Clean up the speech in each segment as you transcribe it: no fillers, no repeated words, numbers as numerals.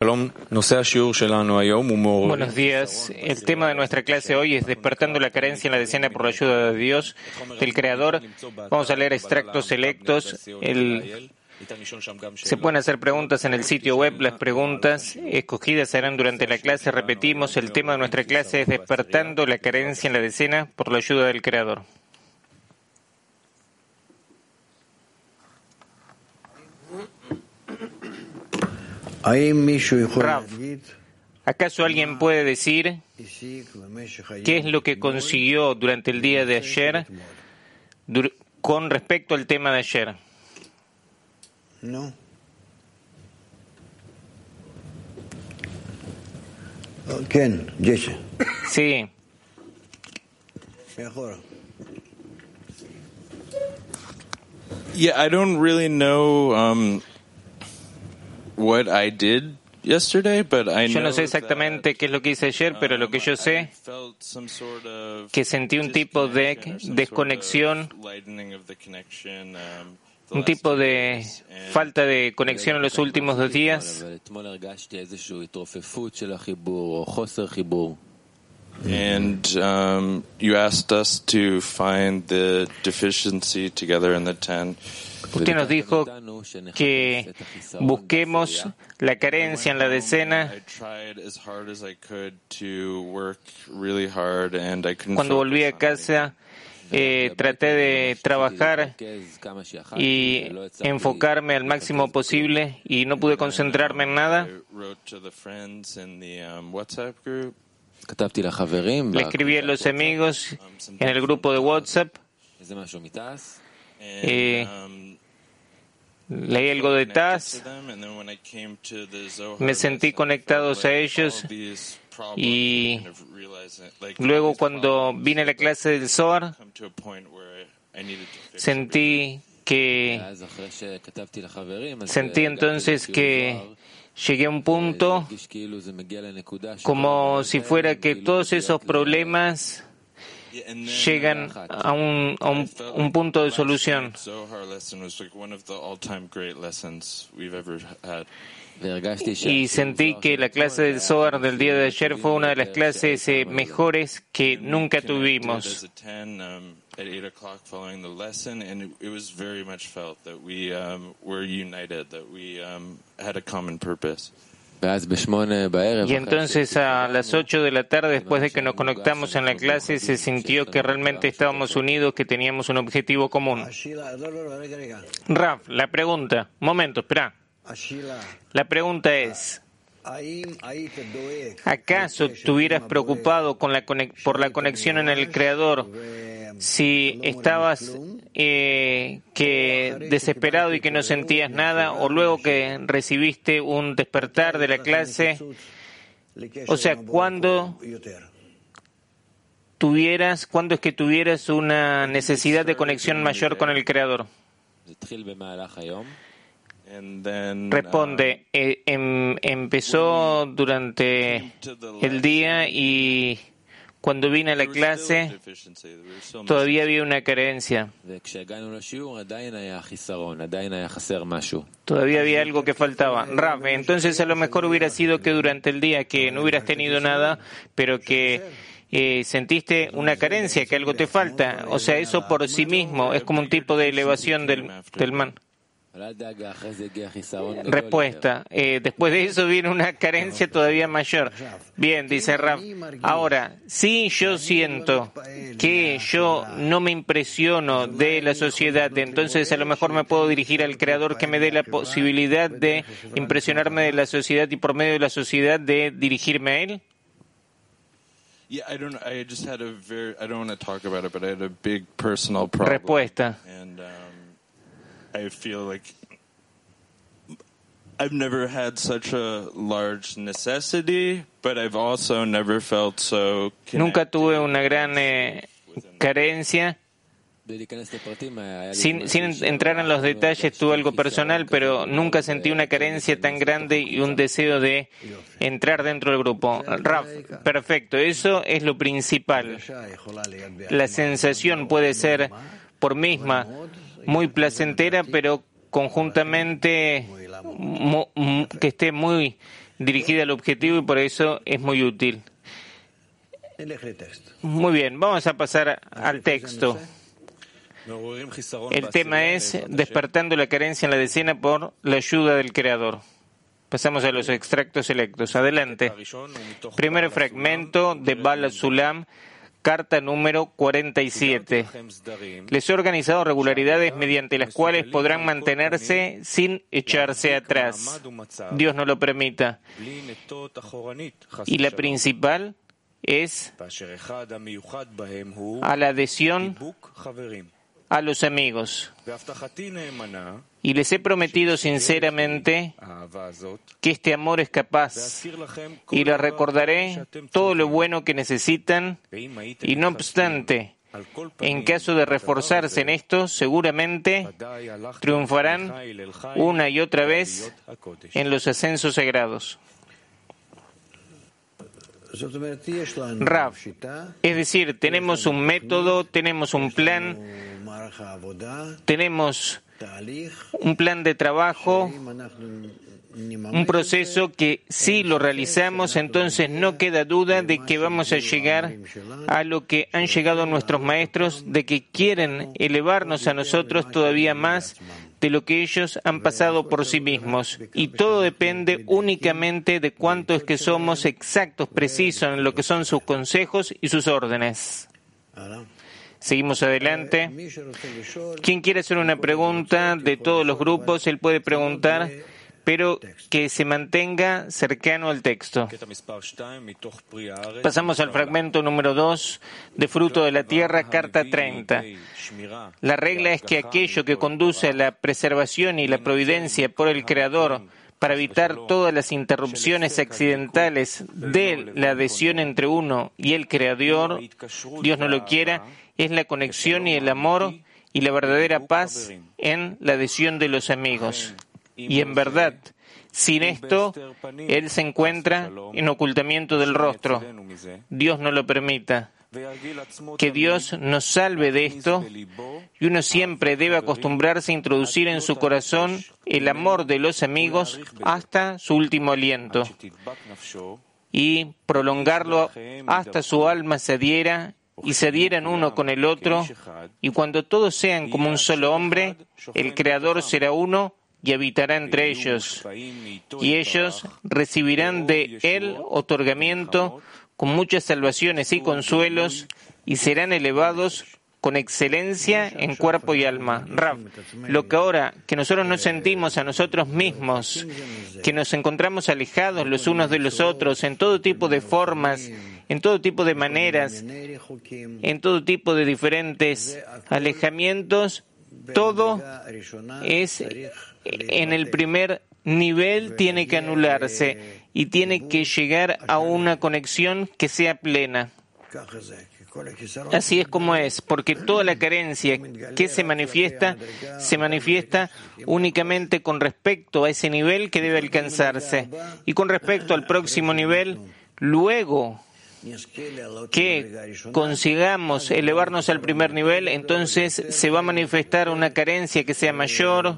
Buenos días. El tema de nuestra clase hoy es despertando la carencia en la decena por la ayuda de Dios, del Creador. Vamos a leer extractos selectos. Se pueden hacer preguntas en el sitio web. Las preguntas escogidas serán durante la clase. Repetimos, el tema de nuestra clase es despertando la carencia en la decena por la ayuda del Creador. Rav, ¿acaso alguien puede decir qué es lo que consiguió durante el día de ayer con respecto al tema de ayer? No. ¿Quién? Jesse. Sí. Yeah, I don't really know what I did yesterday, but I Yo no sé exactamente qué es lo que hice ayer, pero lo que yo sé que sentí un tipo de desconexión, un tipo de falta de conexión en los últimos 2 días. And you asked us to find the deficiency together in the 10. Usted nos dijo que busquemos la carencia en la decena. Cuando volví a casa, traté de trabajar y enfocarme al máximo posible y no pude concentrarme en nada. Le escribí a los amigos en el grupo de WhatsApp. Leí algo de Taz, me sentí conectados a ellos y luego cuando vine a la clase del Zohar sentí entonces que llegué a un punto como si fuera que todos esos problemas llegan a un punto de solución. Y sentí que la clase del Zohar del día de ayer fue una de las clases mejores que nunca tuvimos. Y entonces a las 8 de la tarde, después de que nos conectamos en la clase, se sintió que realmente estábamos unidos, que teníamos un objetivo común. Rav, la pregunta, un momento, espera. La pregunta es, ¿acaso estuvieras preocupado por la conexión en el Creador si estabas desesperado y que no sentías nada, o luego que recibiste un despertar de la clase? O sea, ¿cuándo es que tuvieras una necesidad de conexión mayor con el Creador? Responde, empezó durante el día y cuando vine a la clase todavía había una carencia. Todavía había algo que faltaba. Rav, entonces a lo mejor hubiera sido que durante el día que no hubieras tenido nada, pero que sentiste una carencia, que algo te falta. O sea, eso por sí mismo es como un tipo de elevación del man. Respuesta. Después de eso viene una carencia todavía mayor. Bien, dice Rav. Ahora, si yo siento que yo no me impresiono de la sociedad, entonces a lo mejor me puedo dirigir al Creador que me dé la posibilidad de impresionarme de la sociedad y por medio de la sociedad de dirigirme a Él. Respuesta. I feel like I've never had such a large necessity, but I've also never felt so connected. Nunca tuve una gran carencia. Sin entrar en los detalles, tuve algo personal, pero nunca sentí una carencia tan grande y un deseo de entrar dentro del grupo. Rav, perfecto, eso es lo principal. La sensación puede ser por misma muy placentera, pero conjuntamente que esté muy dirigida al objetivo y por eso es muy útil. Muy bien, vamos a pasar al texto. El tema es despertando la carencia en la decena por la ayuda del Creador. Pasamos a los extractos selectos. Adelante. Primer fragmento de Baal Sulam, carta número 47. Les he organizado regularidades mediante las cuales podrán mantenerse sin echarse atrás. Dios no lo permita. Y la principal es a la adhesión a los amigos. Y les he prometido sinceramente que este amor es capaz, y les recordaré todo lo bueno que necesitan, y no obstante, en caso de reforzarse en esto, seguramente triunfarán una y otra vez en los ascensos sagrados. Rav, es decir, tenemos un método, tenemos un plan, tenemos un plan de trabajo, un proceso que si lo realizamos, entonces no queda duda de que vamos a llegar a lo que han llegado nuestros maestros, de que quieren elevarnos a nosotros todavía más de lo que ellos han pasado por sí mismos. Y todo depende únicamente de cuánto es que somos exactos, precisos en lo que son sus consejos y sus órdenes. Seguimos adelante. Quien quiere hacer una pregunta de todos los grupos, él puede preguntar, pero que se mantenga cercano al texto. Pasamos al fragmento número 2 de Fruto de la Tierra, carta 30. La regla es que aquello que conduce a la preservación y la providencia por el Creador para evitar todas las interrupciones accidentales de la adhesión entre uno y el Creador, Dios no lo quiera, es la conexión y el amor y la verdadera paz en la adhesión de los amigos. Y en verdad, sin esto, él se encuentra en ocultamiento del rostro. Dios no lo permita. Que Dios nos salve de esto, y uno siempre debe acostumbrarse a introducir en su corazón el amor de los amigos hasta su último aliento y prolongarlo hasta su alma se adhiera y se adhieran uno con el otro, y cuando todos sean como un solo hombre, el Creador será uno y habitará entre ellos, y ellos recibirán de él otorgamiento con muchas salvaciones y consuelos, y serán elevados con excelencia en cuerpo y alma. Rav, lo que ahora que nosotros nos sentimos a nosotros mismos, que nos encontramos alejados los unos de los otros en todo tipo de formas, en todo tipo de maneras, en todo tipo de diferentes alejamientos, todo es en el primer nivel, tiene que anularse y tiene que llegar a una conexión que sea plena. Así es como es, porque toda la carencia que se manifiesta únicamente con respecto a ese nivel que debe alcanzarse. Y con respecto al próximo nivel, luego que consigamos elevarnos al primer nivel, entonces se va a manifestar una carencia que sea mayor,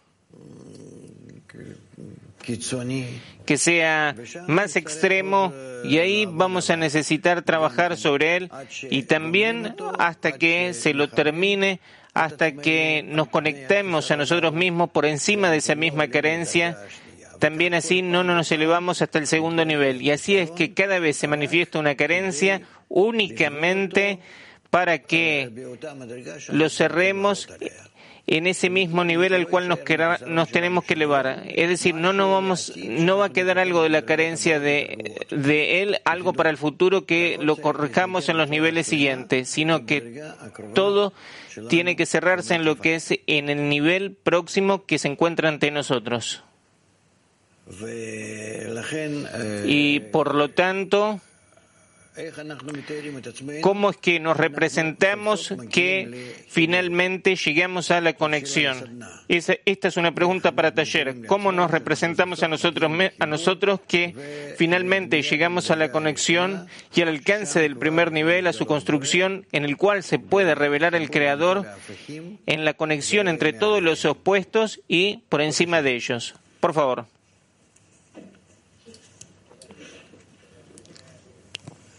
que sea más extremo, y ahí vamos a necesitar trabajar sobre él, y también hasta que se lo termine, hasta que nos conectemos a nosotros mismos por encima de esa misma carencia. También así no nos elevamos hasta el segundo nivel. Y así es que cada vez se manifiesta una carencia únicamente para que lo cerremos en ese mismo nivel al cual nos tenemos que elevar. Es decir, no va a quedar algo de la carencia de él, algo para el futuro que lo corrijamos en los niveles siguientes, sino que todo tiene que cerrarse en lo que es en el nivel próximo que se encuentra ante nosotros. Y por lo tanto, ¿cómo es que nos representamos que finalmente llegamos a la conexión? Esta es una pregunta para taller. ¿Cómo nos representamos a nosotros que finalmente llegamos a la conexión y al alcance del primer nivel, a su construcción, en el cual se puede revelar el Creador en la conexión entre todos los opuestos y por encima de ellos? Por favor.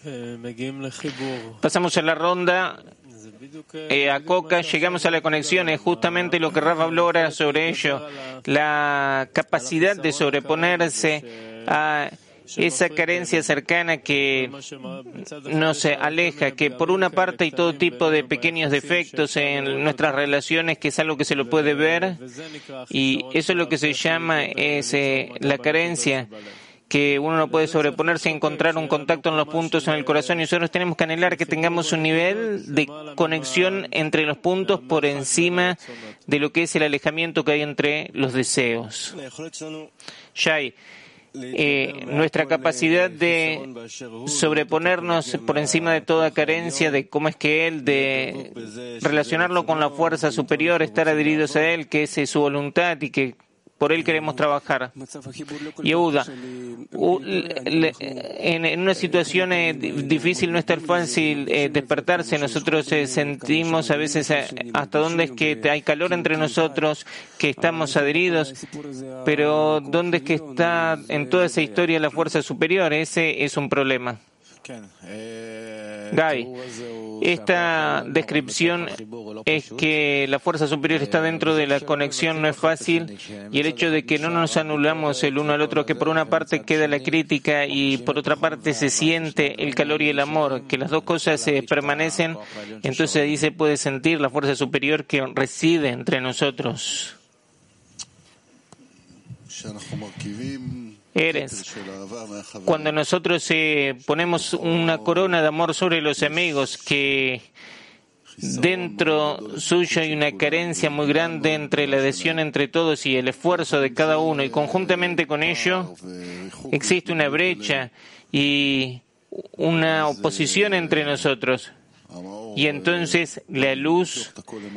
Pasamos a la ronda. A Coca, llegamos a la conexión, es justamente lo que Rafa habló ahora sobre ello, la capacidad de sobreponerse a esa carencia cercana que nos aleja, que por una parte hay todo tipo de pequeños defectos en nuestras relaciones, que es algo que se lo puede ver, y eso es lo que se llama la carencia, que uno no puede sobreponerse a encontrar un contacto en los puntos en el corazón, y nosotros tenemos que anhelar que tengamos un nivel de conexión entre los puntos por encima de lo que es el alejamiento que hay entre los deseos. Shai, nuestra capacidad de sobreponernos por encima de toda carencia, de cómo es que Él, de relacionarlo con la fuerza superior, estar adheridos a Él, que esa es su voluntad y que por Él queremos trabajar. Yehuda, en una situación difícil no es tan fácil despertarse. Nosotros sentimos a veces hasta dónde es que hay calor entre nosotros, que estamos adheridos, pero dónde es que está en toda esa historia la fuerza superior. Ese es un problema. Guy, esta descripción es que la fuerza superior está dentro de la conexión, no es fácil, y el hecho de que no nos anulamos el uno al otro, que por una parte queda la crítica y por otra parte se siente el calor y el amor, que las dos cosas permanecen, entonces ahí se puede sentir la fuerza superior que reside entre nosotros. Cuando nosotros ponemos una corona de amor sobre los amigos, que dentro suyo hay una carencia muy grande entre la adhesión entre todos y el esfuerzo de cada uno, y conjuntamente con ello existe una brecha y una oposición entre nosotros, y entonces la luz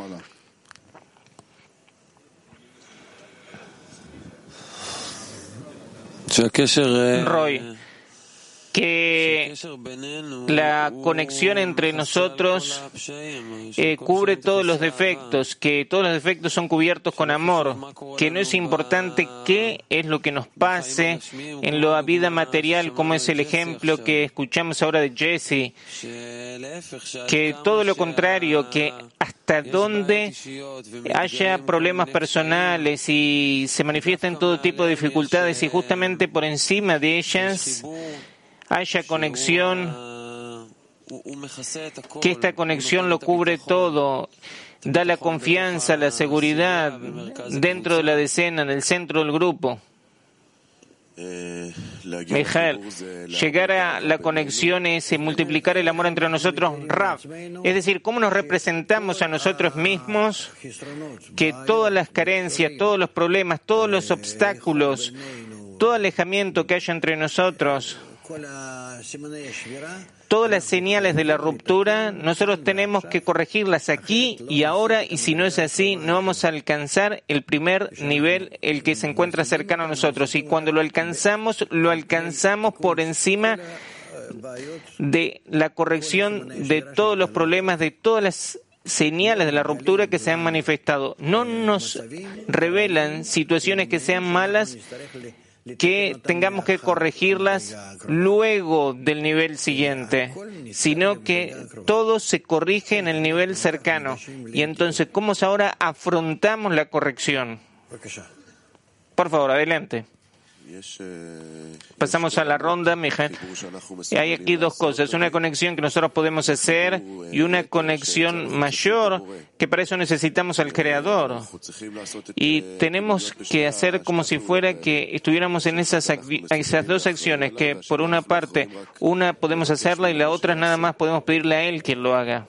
Roy, que la conexión entre nosotros cubre todos los defectos, que todos los defectos son cubiertos con amor, que no es importante qué es lo que nos pase en la vida material, como es el ejemplo que escuchamos ahora de Jesse, que todo lo contrario, que hasta donde haya problemas personales y se manifiesten todo tipo de dificultades y justamente por encima de ellas haya conexión, que esta conexión lo cubre todo, da la confianza, la seguridad dentro de la decena, en el centro del grupo. Mijael, llegar a la conexión es multiplicar el amor entre nosotros, Rav. Es decir, cómo nos representamos a nosotros mismos, que todas las carencias, todos los problemas, todos los obstáculos, todo alejamiento que haya entre nosotros, todas las señales de la ruptura, nosotros tenemos que corregirlas aquí y ahora, y si no es así, no vamos a alcanzar el primer nivel, el que se encuentra cercano a nosotros. Y cuando lo alcanzamos por encima de la corrección de todos los problemas, de todas las señales de la ruptura que se han manifestado. No nos revelan situaciones que sean malas, que tengamos que corregirlas luego del nivel siguiente, sino que todo se corrige en el nivel cercano. Y entonces, ¿cómo ahora afrontamos la corrección? Por favor, adelante. Pasamos a la ronda, Mijael. Hay aquí dos cosas, una conexión que nosotros podemos hacer y una conexión mayor, que para eso necesitamos al Creador. Y tenemos que hacer como si fuera que estuviéramos en esas dos acciones, que por una parte, una podemos hacerla y la otra nada más podemos pedirle a Él que lo haga.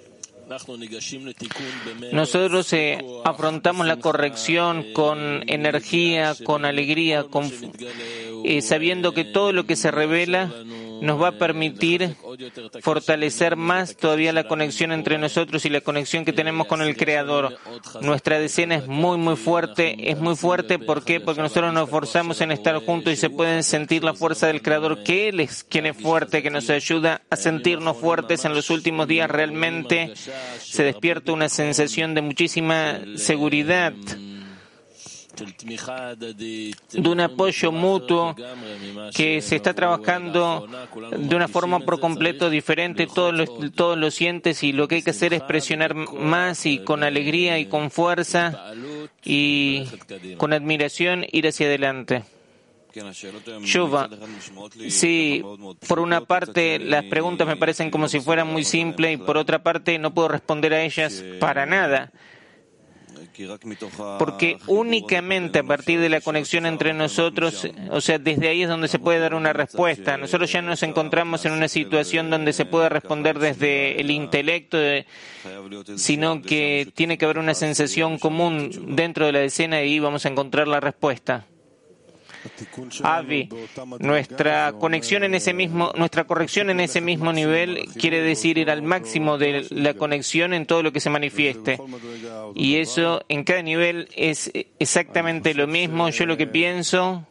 Nosotros afrontamos la corrección con energía, con alegría, sabiendo que todo lo que se revela nos va a permitir fortalecer más todavía la conexión entre nosotros y la conexión que tenemos con el Creador. Nuestra decena es muy fuerte. Es muy fuerte, ¿por qué? Porque nosotros nos esforzamos en estar juntos y se pueden sentir la fuerza del Creador, que Él es quien es fuerte, que nos ayuda a sentirnos fuertes. En los últimos días realmente se despierta una sensación de muchísima seguridad. de un apoyo mutuo, que se está trabajando de una forma por completo diferente, todos lo sientes, y lo que hay que hacer es presionar más y con alegría y con fuerza y con admiración ir hacia adelante. Shuva, sí, por una parte las preguntas me parecen como si fueran muy simples y por otra parte no puedo responder a ellas para nada, porque únicamente a partir de la conexión entre nosotros, o sea, desde ahí es donde se puede dar una respuesta. Nosotros ya nos encontramos en una situación donde se puede responder desde el intelecto, sino que tiene que haber una sensación común dentro de la decena y ahí vamos a encontrar la respuesta. Avi, nuestra corrección en ese mismo nivel quiere decir ir al máximo de la conexión en todo lo que se manifieste. Y eso en cada nivel es exactamente lo mismo. Yo lo que pienso,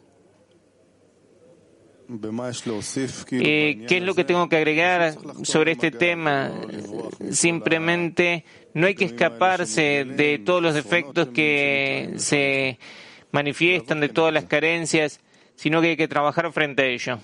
¿qué es lo que tengo que agregar sobre este tema? Simplemente no hay que escaparse de todos los defectos que se manifiestan, de todas las carencias, sino que hay que trabajar frente a ello.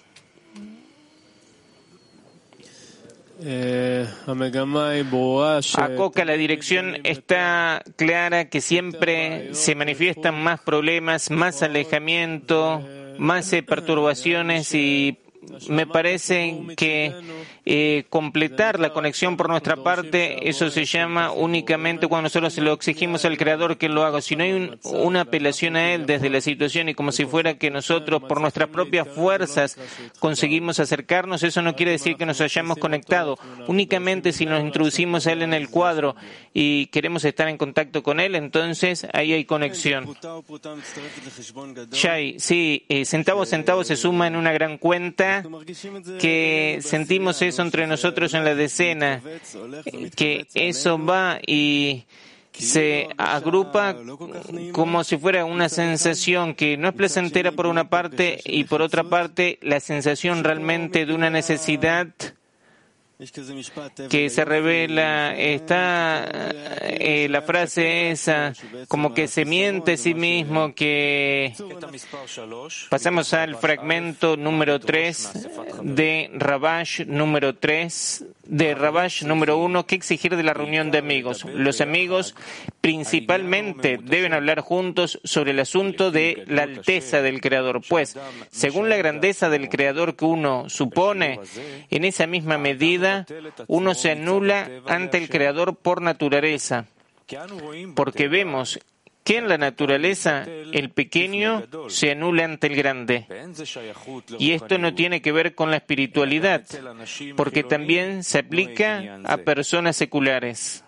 Acoca, la dirección está clara, que siempre se manifiestan más problemas, más alejamiento, más perturbaciones, y me parece que completar la conexión por nuestra parte, eso se llama únicamente cuando nosotros se lo exigimos al Creador que lo haga. Si no hay una apelación a Él desde la situación y como si fuera que nosotros por nuestras propias fuerzas conseguimos acercarnos, eso no quiere decir que nos hayamos conectado. Únicamente si nos introducimos a Él en el cuadro y queremos estar en contacto con Él, entonces ahí hay conexión. Shai, sí, centavo a centavo se suma en una gran cuenta, que sentimos eso entre nosotros en la decena, que eso va y se agrupa como si fuera una sensación que no es placentera por una parte y por otra parte la sensación realmente de una necesidad que se revela. Está la frase esa, como que se miente a sí mismo, que pasamos al fragmento número 3 de Rabash número 3 de Rabash número 1, ¿qué exigir de la reunión de amigos? Los amigos principalmente deben hablar juntos sobre el asunto de la alteza del Creador, pues según la grandeza del Creador que uno supone, en esa misma medida uno se anula ante el Creador por naturaleza, porque vemos que en la naturaleza el pequeño se anula ante el grande. Y esto no tiene que ver con la espiritualidad, porque también se aplica a personas seculares.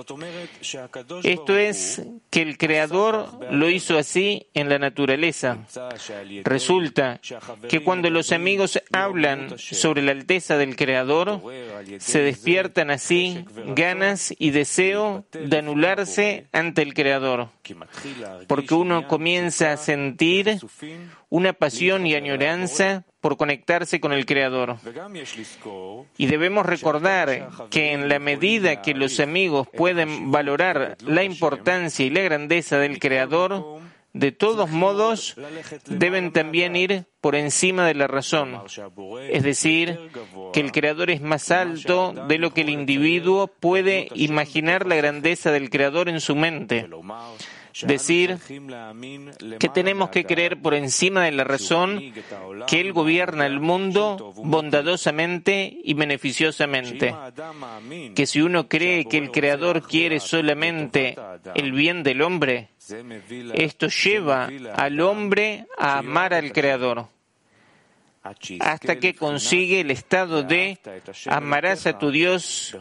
Esto es que el Creador lo hizo así en la naturaleza. Resulta que cuando los amigos hablan sobre la alteza del Creador, se despiertan así ganas y deseo de anularse ante el Creador, porque uno comienza a sentir una pasión y añoranza por conectarse con el Creador. Y debemos recordar que en la medida que los amigos pueden valorar la importancia y la grandeza del Creador, de todos modos deben también ir por encima de la razón. Es decir, que el Creador es más alto de lo que el individuo puede imaginar la grandeza del Creador en su mente. Decir que tenemos que creer por encima de la razón que Él gobierna el mundo bondadosamente y beneficiosamente. Que si uno cree que el Creador quiere solamente el bien del hombre, esto lleva al hombre a amar al Creador, hasta que consigue el estado de amarás a tu Dios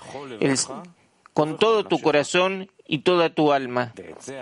con todo tu corazón y toda tu alma.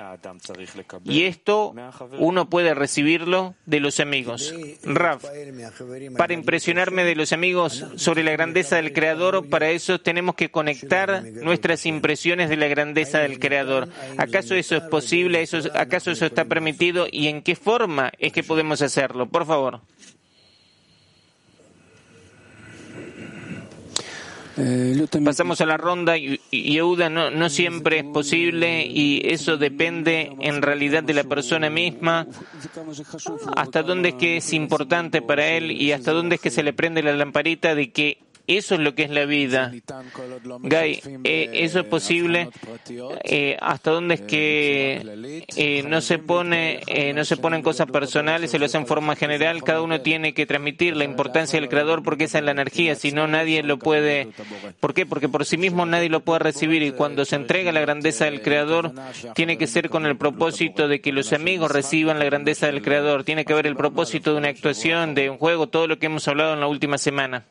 Y esto uno puede recibirlo de los amigos. Rav, para impresionarme de los amigos sobre la grandeza del Creador, para eso tenemos que conectar nuestras impresiones de la grandeza del Creador. ¿Acaso eso es posible? ¿Acaso eso está permitido? ¿Y en qué forma es que podemos hacerlo? Por favor. Pasamos a la ronda. Yehuda, no siempre es posible y eso depende en realidad de la persona misma. Hasta dónde es que es importante para él y hasta dónde es que se le prende la lamparita de que eso es lo que es la vida. Guy, eso es posible. ¿Hasta dónde es que no se ponen cosas personales, se lo hace en forma general? Cada uno tiene que transmitir la importancia del Creador porque esa es la energía, si no nadie lo puede. ¿Por qué? Porque por sí mismo nadie lo puede recibir y cuando se entrega la grandeza del Creador tiene que ser con el propósito de que los amigos reciban la grandeza del Creador. Tiene que haber el propósito de una actuación, de un juego, todo lo que hemos hablado en la última semana.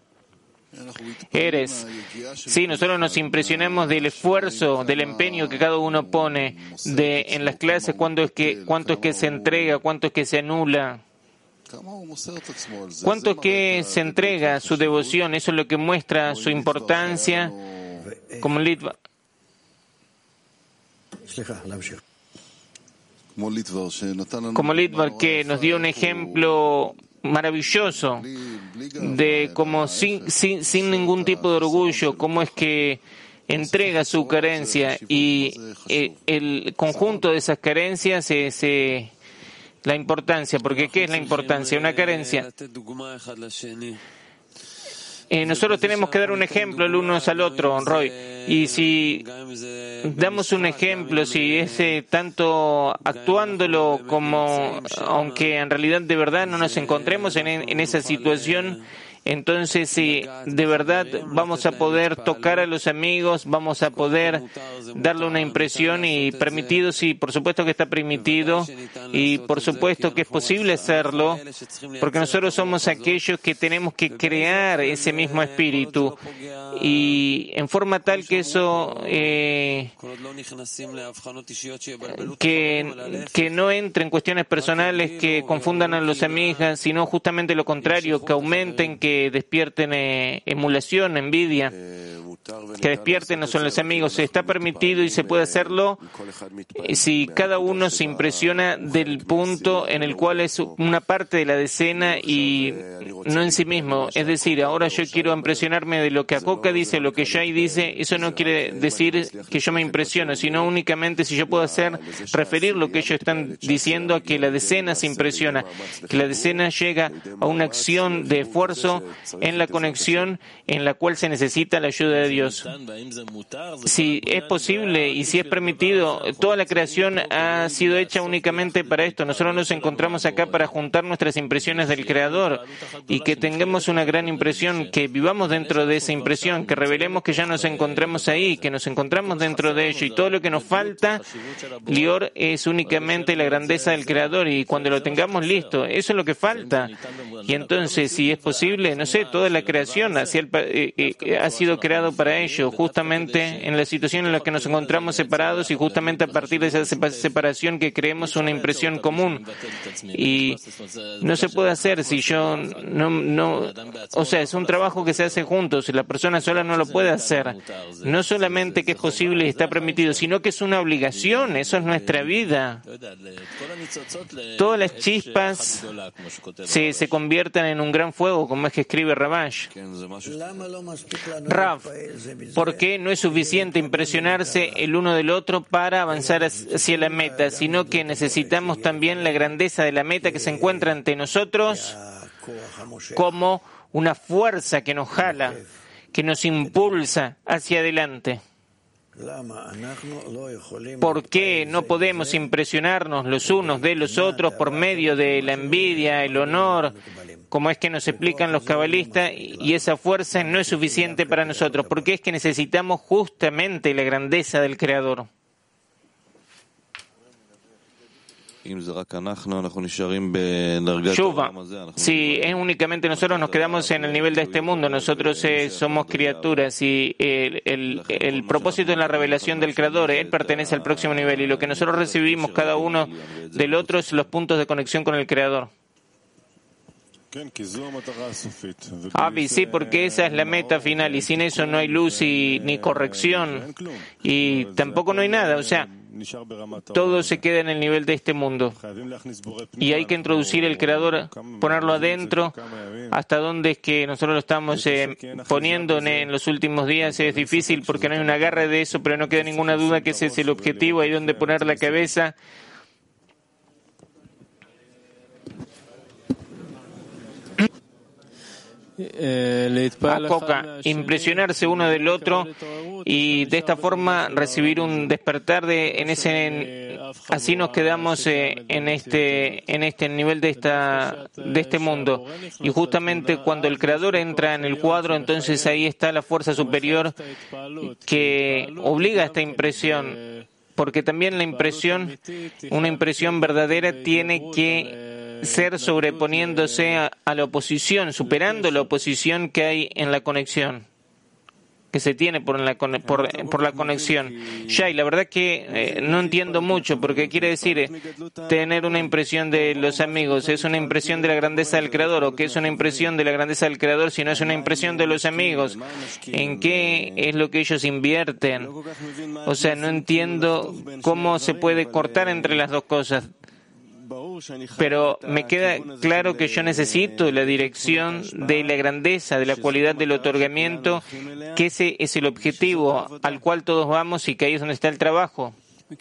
Sí, nosotros nos impresionamos del esfuerzo, del empeño que cada uno pone en las clases, cuánto es que se entrega, cuánto es que se anula, cuánto es que se entrega su devoción. Eso es lo que muestra su importancia como Litva. Como Litva, que nos dio un ejemplo maravilloso de cómo sin ningún tipo de orgullo, cómo es que entrega su carencia y el conjunto de esas carencias es la importancia. Porque ¿qué es la importancia? Una carencia. Nosotros tenemos que dar un ejemplo el uno al otro, Roy. Y si damos un ejemplo, si es tanto actuándolo como, aunque en realidad de verdad no nos encontremos en esa situación, entonces sí, de verdad vamos a poder tocar a los amigos, vamos a poder darle una impresión y permitido, sí, por supuesto que está permitido y por supuesto que es posible hacerlo, porque nosotros somos aquellos que tenemos que crear ese mismo espíritu y en forma tal que eso que no entre en cuestiones personales que confundan a los amigos, sino justamente lo contrario, que aumenten, que despierten emulación, envidia, que despierten no son los amigos. Está permitido y se puede hacerlo si cada uno se impresiona del punto en el cual es una parte de la decena y no en sí mismo. Es decir, ahora yo quiero impresionarme de lo que Akoka dice, lo que Shai dice. Eso no quiere decir que yo me impresiono, sino únicamente si yo puedo referir lo que ellos están diciendo a que la decena se impresiona, que la decena llega a una acción de esfuerzo en la conexión en la cual se necesita la ayuda de Dios. Si es posible y si es permitido, toda la creación ha sido hecha únicamente para esto. Nosotros nos encontramos acá para juntar nuestras impresiones del Creador y que tengamos una gran impresión, que vivamos dentro de esa impresión, que revelemos que ya nos encontramos ahí, que nos encontramos dentro de ello y todo lo que nos falta, Lior, es únicamente la grandeza del Creador y cuando lo tengamos listo, eso es lo que falta. Y entonces, si es posible, no sé, toda la creación ha sido creado para ello, justamente en la situación en la que nos encontramos separados y justamente a partir de esa separación que creemos una impresión común. Y no se puede hacer si yo no, o sea, es un trabajo que se hace juntos y la persona sola no lo puede hacer. No solamente que es posible y está permitido, sino que es una obligación, eso es nuestra vida. Todas las chispas se convierten en un gran fuego, como es que escribe Rabash. Rav, ¿por qué no es suficiente impresionarse el uno del otro para avanzar hacia la meta, sino que necesitamos también la grandeza de la meta que se encuentra ante nosotros como una fuerza que nos jala, que nos impulsa hacia adelante? ¿Por qué no podemos impresionarnos los unos de los otros por medio de la envidia, el honor, como es que nos explican los cabalistas, y esa fuerza no es suficiente para nosotros? Porque es que necesitamos justamente la grandeza del Creador. Shuva, si es únicamente nosotros, nos quedamos en el nivel de este mundo. Nosotros somos criaturas y el propósito de la revelación del Creador, Él pertenece al próximo nivel y lo que nosotros recibimos cada uno del otro es los puntos de conexión con el Creador. Avi, sí, porque esa es la meta final y sin eso no hay luz ni corrección y tampoco no hay nada. O sea, todo se queda en el nivel de este mundo. Y hay que introducir el Creador, ponerlo adentro. ¿Hasta dónde es que nosotros lo estamos poniendo en los últimos días? Es difícil porque no hay un agarre de eso, pero no queda ninguna duda que ese es el objetivo, ahí donde poner la cabeza. Impresionarse uno del otro y de esta forma recibir un despertar así nos quedamos en este nivel de este mundo. Y justamente cuando el Creador entra en el cuadro, entonces ahí está la fuerza superior que obliga a esta impresión, porque también una impresión verdadera tiene que ser sobreponiéndose a la oposición, superando la oposición que hay en la conexión, que se tiene por la conexión. Shai, la verdad que no entiendo mucho, porque quiere decir tener una impresión de los amigos. ¿Es una impresión de la grandeza del Creador? ¿O qué es una impresión de la grandeza del Creador si no es una impresión de los amigos? ¿En qué es lo que ellos invierten? O sea, no entiendo cómo se puede cortar entre las dos cosas. Pero me queda claro que yo necesito la dirección de la grandeza, de la cualidad del otorgamiento, que ese es el objetivo al cual todos vamos y que ahí es donde está el trabajo.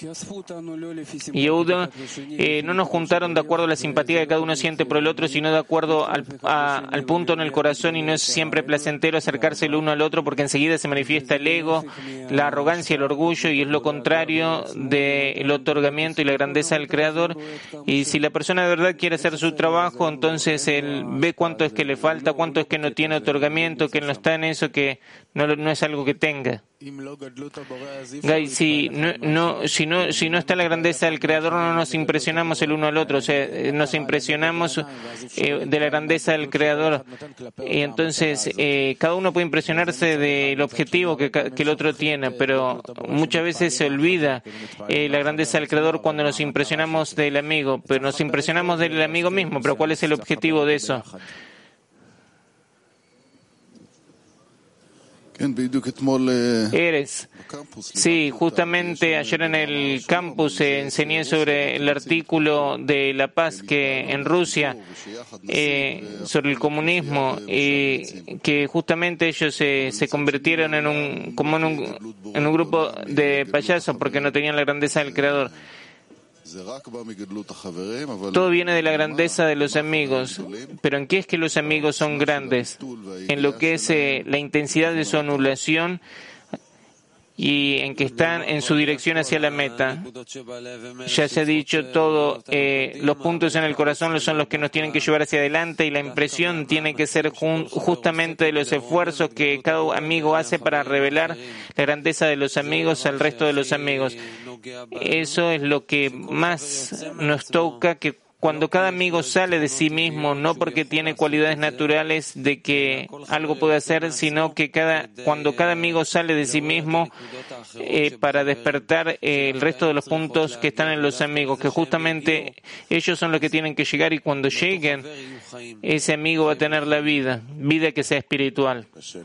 Yehuda, no nos juntaron de acuerdo a la simpatía que cada uno siente por el otro, sino de acuerdo al punto en el corazón, y no es siempre placentero acercarse el uno al otro porque enseguida se manifiesta el ego, la arrogancia, el orgullo, y es lo contrario del otorgamiento y la grandeza del Creador. Y si la persona de verdad quiere hacer su trabajo, entonces él ve cuánto es que le falta, cuánto es que no tiene otorgamiento, que él no está en eso, que no es algo que tenga. Gay, si no está la grandeza del Creador, no nos impresionamos el uno al otro, o sea, nos impresionamos de la grandeza del Creador, y entonces cada uno puede impresionarse del objetivo que el otro tiene, pero muchas veces se olvida la grandeza del Creador cuando nos impresionamos del amigo, pero nos impresionamos del amigo mismo, pero ¿cuál es el objetivo de eso? Sí, justamente ayer en el campus enseñé sobre el artículo de La Paz que en Rusia sobre el comunismo, que justamente ellos se convirtieron en un grupo de payasos porque no tenían la grandeza del Creador. Todo viene de la grandeza de los amigos, pero ¿en qué es que los amigos son grandes? En lo que es la intensidad de su anulación y en que están en su dirección hacia la meta. Ya se ha dicho todo, los puntos en el corazón son los que nos tienen que llevar hacia adelante, y la impresión tiene que ser justamente de los esfuerzos que cada amigo hace para revelar la grandeza de los amigos al resto de los amigos. Eso es lo que más nos toca, que cuando cada amigo sale de sí mismo, no porque tiene cualidades naturales de que algo puede hacer, sino que cuando cada amigo sale de sí mismo para despertar el resto de los puntos que están en los amigos, que justamente ellos son los que tienen que llegar, y cuando lleguen, ese amigo va a tener la vida que sea espiritual.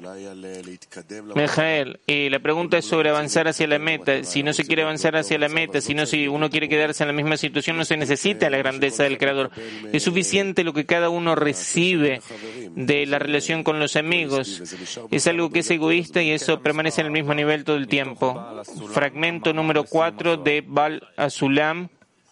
Mijael, la pregunta es sobre avanzar hacia la meta. Si no se quiere avanzar hacia la meta, si uno quiere quedarse en la misma situación, no se necesita la grandeza del Creador. Es suficiente lo que cada uno recibe de la relación con los amigos. Es algo que es egoísta y eso permanece en el mismo nivel todo el tiempo. Fragmento número 4 de Bal Azulam.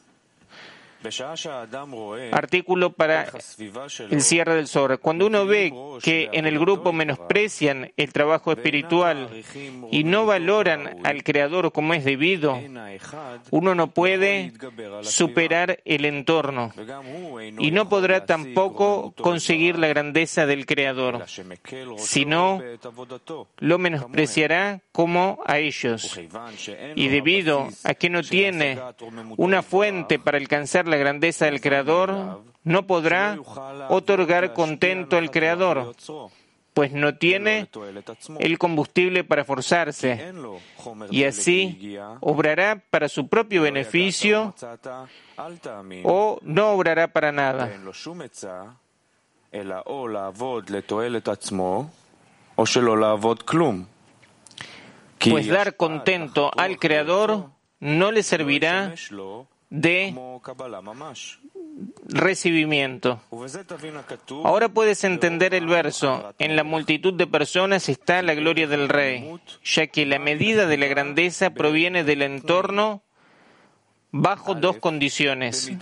Artículo para el cierre del Zohar. Cuando uno ve que en el grupo menosprecian el trabajo espiritual y no valoran al Creador como es debido, uno no puede superar el entorno y no podrá tampoco conseguir la grandeza del Creador, sino lo menospreciará como a ellos. Y debido a que no tiene una fuente para alcanzar la grandeza del Creador, no podrá otorgar contento al Creador, pues no tiene el combustible para forzarse, y así obrará para su propio beneficio o no obrará para nada. Pues dar contento al Creador no le servirá de recibimiento. Ahora puedes entender el verso: en la multitud de personas está la gloria del Rey, ya que la medida de la grandeza proviene del entorno bajo dos condiciones.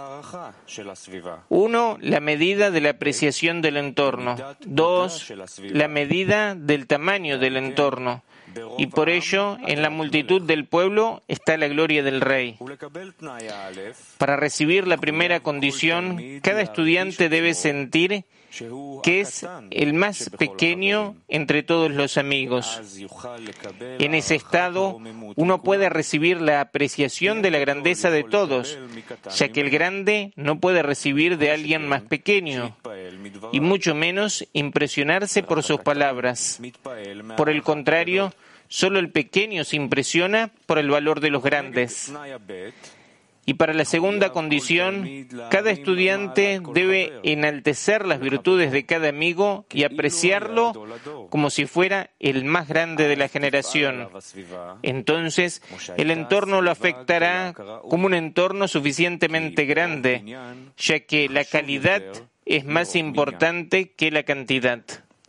Uno, la medida de la apreciación del entorno. Dos, la medida del tamaño del entorno. Y por ello, en la multitud del pueblo está la gloria del Rey. Para recibir la primera condición, cada estudiante debe sentir que es el más pequeño entre todos los amigos. En ese estado, uno puede recibir la apreciación de la grandeza de todos, ya que el grande no puede recibir de alguien más pequeño, y mucho menos impresionarse por sus palabras. Por el contrario, solo el pequeño se impresiona por el valor de los grandes. Y para la segunda condición, cada estudiante debe enaltecer las virtudes de cada amigo y apreciarlo como si fuera el más grande de la generación. Entonces, el entorno lo afectará como un entorno suficientemente grande, ya que la calidad es más importante que la cantidad.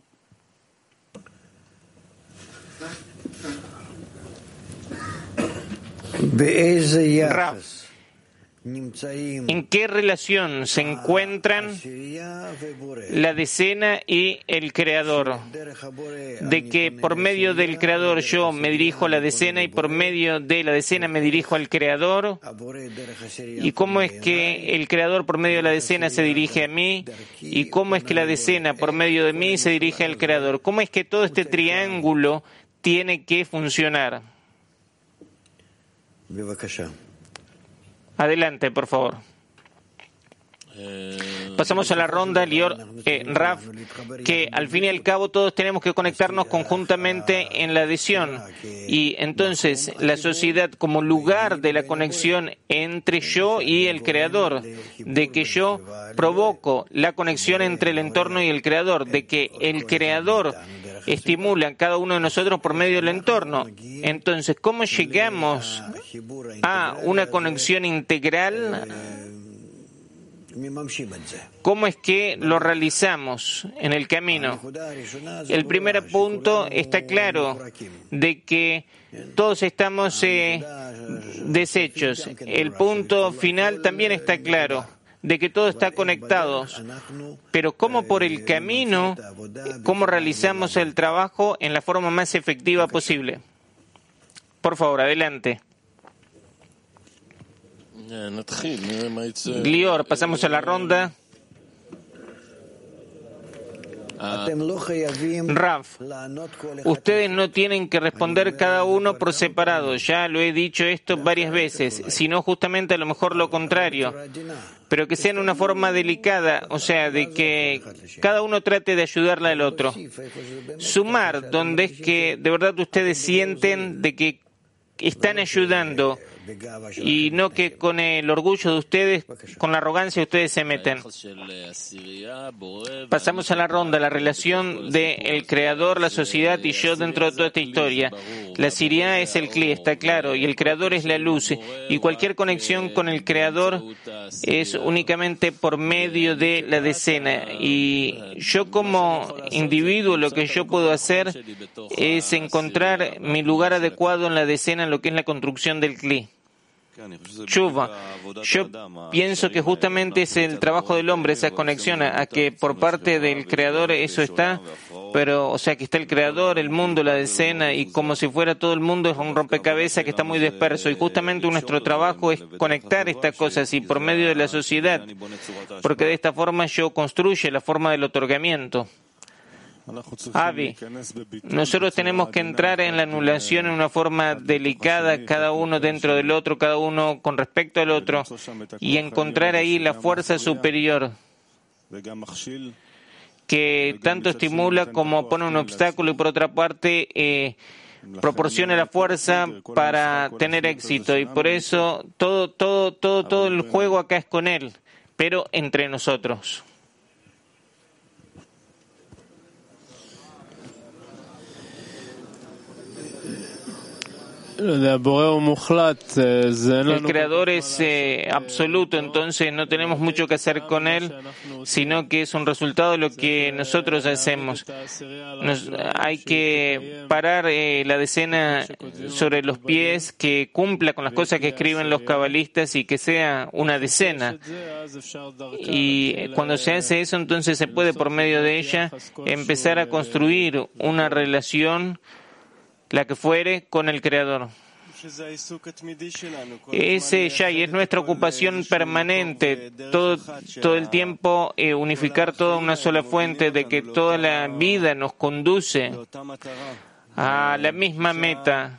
Rav, ¿en qué relación se encuentran la decena y el Creador? De que por medio del Creador yo me dirijo a la decena y por medio de la decena me dirijo al Creador. ¿Y cómo es que el Creador por medio de la decena se dirige a mí? ¿Y cómo es que la decena por medio de mí se dirige al Creador? ¿Cómo es que todo este triángulo tiene que funcionar? Adelante, por favor. Pasamos a la ronda, Lior, Rav, que al fin y al cabo todos tenemos que conectarnos conjuntamente en la adhesión. Y entonces la sociedad como lugar de la conexión entre yo y el Creador, de que yo provoco la conexión entre el entorno y el Creador, de que el Creador estimula a cada uno de nosotros por medio del entorno. Entonces, ¿cómo llegamos a una conexión integral? ¿Cómo es que lo realizamos en el camino? El primer punto está claro, de que todos estamos deshechos. El punto final también está claro, de que todo está conectado. Pero ¿cómo por el camino, cómo realizamos el trabajo en la forma más efectiva posible? Por favor, adelante. Lior, pasamos a la ronda. Rav, ustedes no tienen que responder cada uno por separado, ya lo he dicho esto varias veces, sino justamente a lo mejor lo contrario, pero que sea en una forma delicada, o sea, de que cada uno trate de ayudarle al otro. Sumar, donde es que de verdad ustedes sienten de que están ayudando, y no que con el orgullo de ustedes, con la arrogancia ustedes se meten. Pasamos a la ronda, la relación del Creador, la sociedad y yo dentro de toda esta historia. La Siriá es el Cli, está claro, y el Creador es la luz, y cualquier conexión con el Creador es únicamente por medio de la decena. Y yo como individuo lo que yo puedo hacer es encontrar mi lugar adecuado en la decena, en lo que es la construcción del Cli. Chuva, yo pienso que justamente es el trabajo del hombre, esa conexión a que por parte del Creador eso está, pero o sea que está el Creador, el mundo, la decena, y como si fuera todo el mundo es un rompecabezas que está muy disperso, y justamente nuestro trabajo es conectar estas cosas y por medio de la sociedad, porque de esta forma yo construyo la forma del otorgamiento. Avi, nosotros tenemos que entrar en la anulación en una forma delicada, cada uno dentro del otro, cada uno con respecto al otro, y encontrar ahí la fuerza superior que tanto estimula como pone un obstáculo y por otra parte proporciona la fuerza para tener éxito. Y por eso todo el juego acá es con él, pero entre nosotros. El Creador es absoluto, entonces no tenemos mucho que hacer con Él, sino que es un resultado de lo que nosotros hacemos. Hay que parar la decena sobre los pies, que cumpla con las cosas que escriben los cabalistas y que sea una decena. Y cuando se hace eso, entonces se puede, por medio de ella, empezar a construir una relación, la que fuere, con el Creador. Ese ya y es nuestra ocupación permanente, todo el tiempo unificar toda una sola fuente, de que toda la vida nos conduce a la misma meta.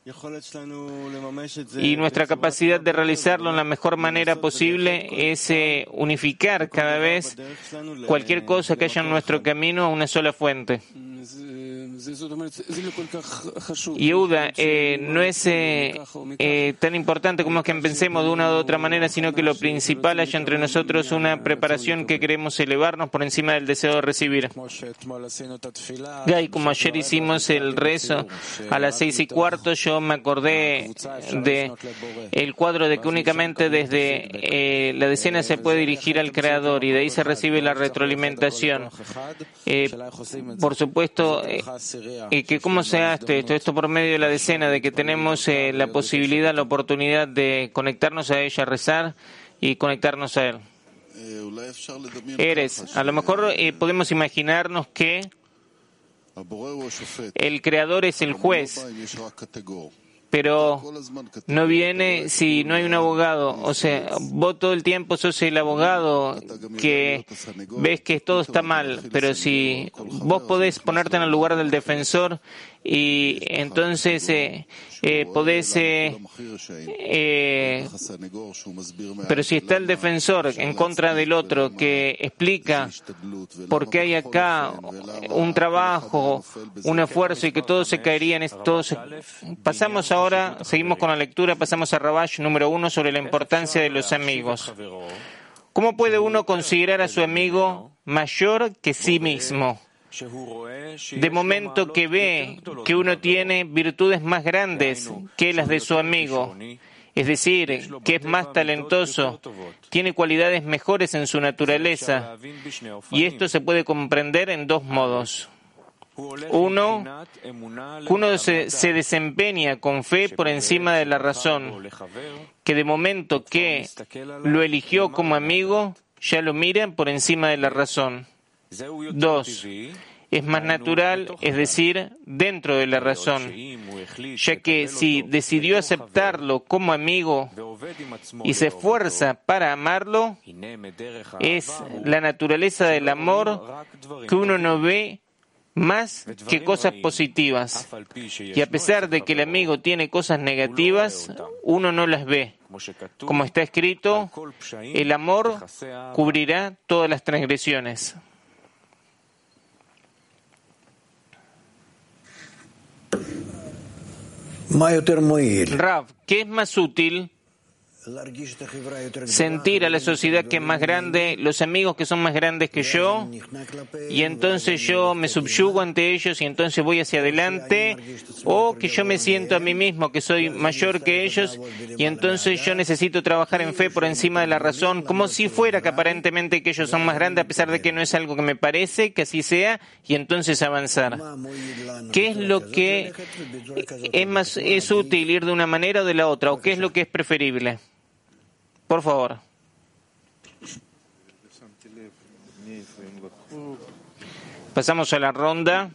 Y nuestra capacidad de realizarlo en la mejor manera posible es unificar cada vez cualquier cosa que haya en nuestro camino a una sola fuente. Yehuda, no es tan importante como que pensemos de una u otra manera, sino que lo principal haya entre nosotros una preparación que queremos elevarnos por encima del deseo de recibir. Y como ayer hicimos el rezo a las 6:15, yo me acordé de el cuadro de que únicamente desde la decena se puede dirigir al Creador y de ahí se recibe la retroalimentación. Por supuesto, que cómo se hace esto por medio de la decena, de que tenemos la posibilidad, la oportunidad de conectarnos a ella, rezar y conectarnos a Él. A lo mejor podemos imaginarnos que el Creador es el juez, pero no viene si no hay un abogado. O sea, vos todo el tiempo sos el abogado que ves que todo está mal, pero si vos podés ponerte en el lugar del defensor y entonces podés... pero si está el defensor en contra del otro que explica por qué hay acá un trabajo, un esfuerzo y que todo se caería en esto. Pasamos ahora, seguimos con la lectura, pasamos a Rabash número 1 sobre la importancia de los amigos. ¿Cómo puede uno considerar a su amigo mayor que sí mismo? De momento que ve que uno tiene virtudes más grandes que las de su amigo, es decir, que es más talentoso, tiene cualidades mejores en su naturaleza, y esto se puede comprender en dos modos. Uno se desempeña con fe por encima de la razón, que de momento que lo eligió como amigo, ya lo mira por encima de la razón. 2. Es más natural, es decir, dentro de la razón, ya que si decidió aceptarlo como amigo y se esfuerza para amarlo, es la naturaleza del amor que uno no ve más que cosas positivas. Y a pesar de que el amigo tiene cosas negativas, uno no las ve. Como está escrito, el amor cubrirá todas las transgresiones. Rav, ¿qué es más útil? Sentir a la sociedad que es más grande, los amigos que son más grandes que yo, y entonces yo me subyugo ante ellos y entonces voy hacia adelante, o que yo me siento a mí mismo que soy mayor que ellos y entonces yo necesito trabajar en fe por encima de la razón, como si fuera que aparentemente que ellos son más grandes, a pesar de que no es algo que me parece, que así sea, y entonces avanzar. ¿Qué es lo que es útil, ir de una manera o de la otra, o qué es lo que es preferible? Por favor. Pasamos a la ronda.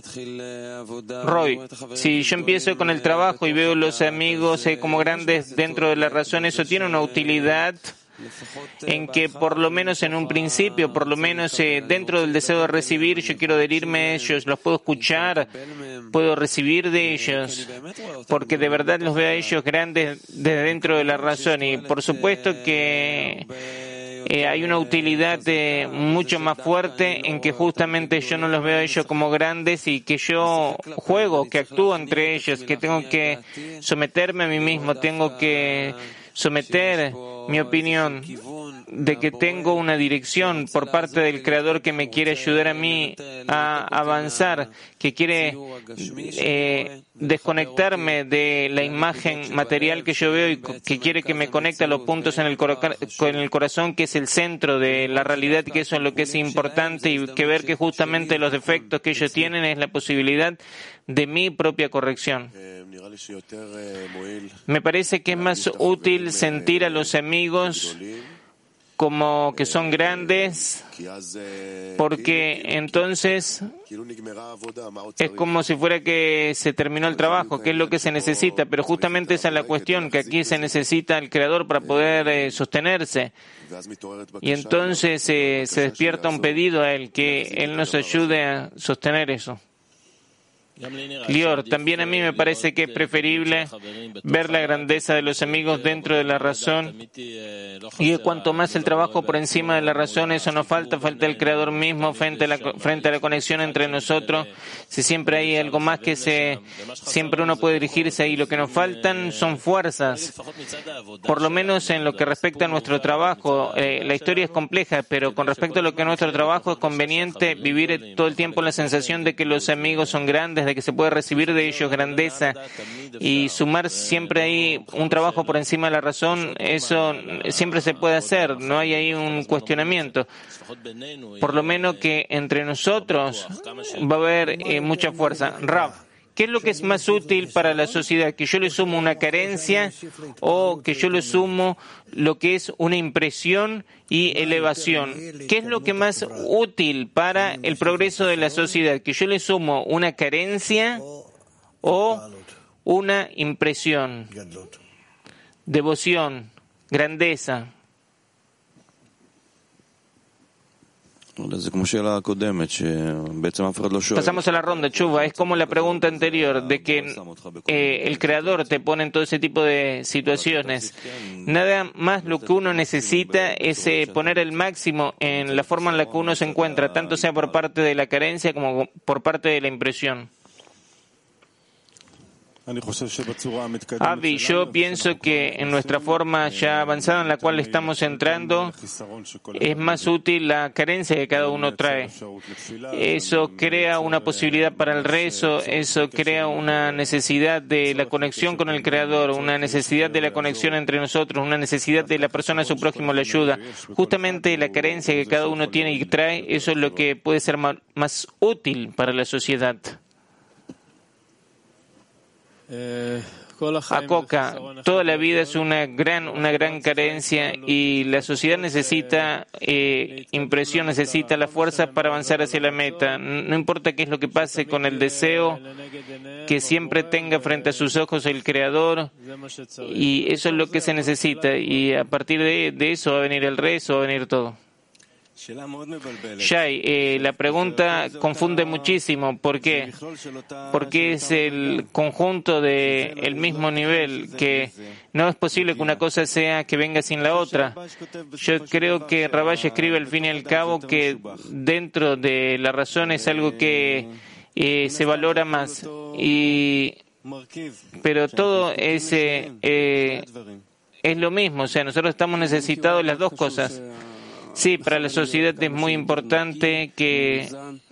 Roy, si yo empiezo con el trabajo y veo los amigos como grandes dentro de la razón, ¿eso tiene una utilidad? En que por lo menos en un principio, por lo menos dentro del deseo de recibir, yo quiero adherirme a ellos, los puedo escuchar, puedo recibir de ellos, porque de verdad los veo a ellos grandes desde dentro de la razón. Y por supuesto que hay una utilidad mucho más fuerte en que justamente yo no los veo a ellos como grandes y que yo juego, que actúo entre ellos, que tengo que someterme a mí mismo, tengo que someter mi opinión de que tengo una dirección por parte del Creador que me quiere ayudar a mí a avanzar, que quiere desconectarme de la imagen material que yo veo y que quiere que me conecte a los puntos en el corazón, que es el centro de la realidad y que eso es lo que es importante, y que ver que justamente los defectos que ellos tienen es la posibilidad de mi propia corrección. Me parece que es más útil sentir a los amigos como que son grandes, porque entonces es como si fuera que se terminó el trabajo, que es lo que se necesita, pero justamente esa es la cuestión, que aquí se necesita el Creador para poder sostenerse. Y entonces se despierta un pedido a Él, que Él nos ayude a sostener eso. Lior, también a mí me parece que es preferible ver la grandeza de los amigos dentro de la razón, y que cuanto más el trabajo por encima de la razón, eso nos falta el Creador mismo frente a la conexión entre nosotros. Si siempre hay algo más que siempre uno puede dirigirse ahí, lo que nos faltan son fuerzas, por lo menos en lo que respecta a nuestro trabajo. La historia es compleja, pero con respecto a lo que es nuestro trabajo, es conveniente vivir todo el tiempo la sensación de que los amigos son grandes, de que se puede recibir de ellos grandeza, y sumar siempre ahí un trabajo por encima de la razón. Eso siempre se puede hacer, no hay ahí un cuestionamiento. Por lo menos que entre nosotros va a haber mucha fuerza. Rav, ¿qué es lo que es más útil para la sociedad? ¿Que yo le sumo una carencia o que yo le sumo lo que es una impresión y elevación? ¿Qué es lo que más útil para el progreso de la sociedad? ¿Que yo le sumo una carencia o una impresión? Devoción, grandeza. Pasamos a la ronda, Chuva. Es como la pregunta anterior, de que el Creador te pone en todo ese tipo de situaciones. Nada más lo que uno necesita es poner el máximo en la forma en la que uno se encuentra, tanto sea por parte de la carencia como por parte de la impresión. Avi, yo pienso que en nuestra forma ya avanzada en la cual estamos entrando, es más útil la carencia que cada uno trae. Eso crea una posibilidad para el rezo, eso crea una necesidad de la conexión con el Creador, una necesidad de la conexión entre nosotros, una necesidad de la persona a su prójimo la ayuda. Justamente la carencia que cada uno tiene y trae, eso es lo que puede ser más útil para la sociedad. Acoca, toda la vida es una gran carencia, y la sociedad necesita impresión, necesita la fuerza para avanzar hacia la meta. No importa qué es lo que pase con el deseo, que siempre tenga frente a sus ojos el Creador, y eso es lo que se necesita, y a partir de eso va a venir el rezo, va a venir todo. Shai, la pregunta confunde muchísimo. ¿Por qué? Porque es el conjunto del mismo nivel, que no es posible que una cosa sea que venga sin la otra. Yo creo que Rabash escribe al fin y al cabo que dentro de la razón es algo que se valora más, pero todo es lo mismo. O sea, nosotros estamos necesitados de las dos cosas. Sí, para la sociedad es muy importante que